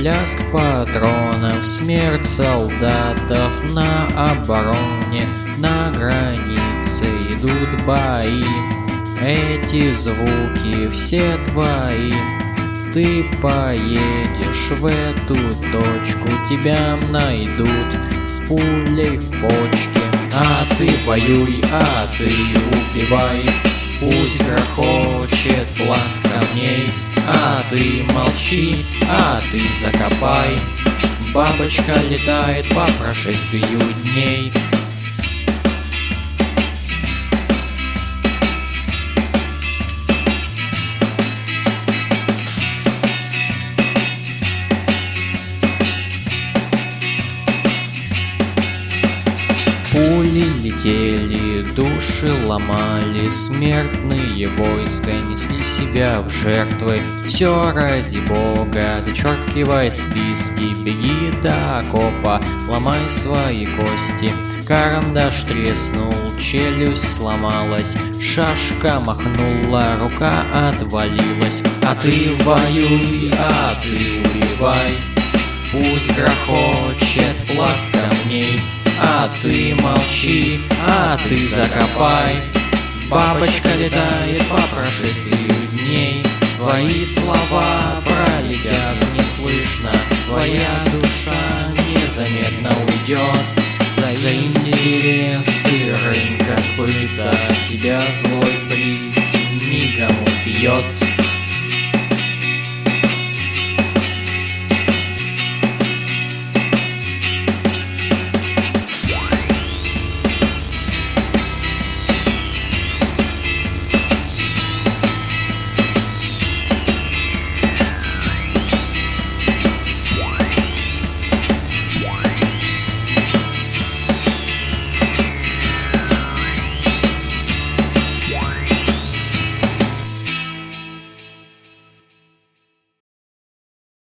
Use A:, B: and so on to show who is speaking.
A: лязг патронов, смерть солдатов на обороне, на границе идут бои. Эти звуки все твои. Ты поедешь в эту точку, тебя найдут с пулей в почке. А ты воюй, а ты убивай, пусть грохочет пласт камней. А ты молчи, а ты закопай, бабочка летает по прошествию дней. Пули летели, души ломали, смертные войска несли себя в жертвы. Все ради Бога, зачеркивай списки, беги до окопа, ломай свои кости. Карандаш треснул, челюсть сломалась, шашка махнула, рука отвалилась. А ты воюй, а ты убивай, пусть грохочет пласт камней. А ты молчи, а ты закопай, бабочка летает по прошествию дней. Твои слова пролетят неслышно, твоя душа незаметно уйдет. За интересы рынка сбыта тебя злой приз мигом убьет.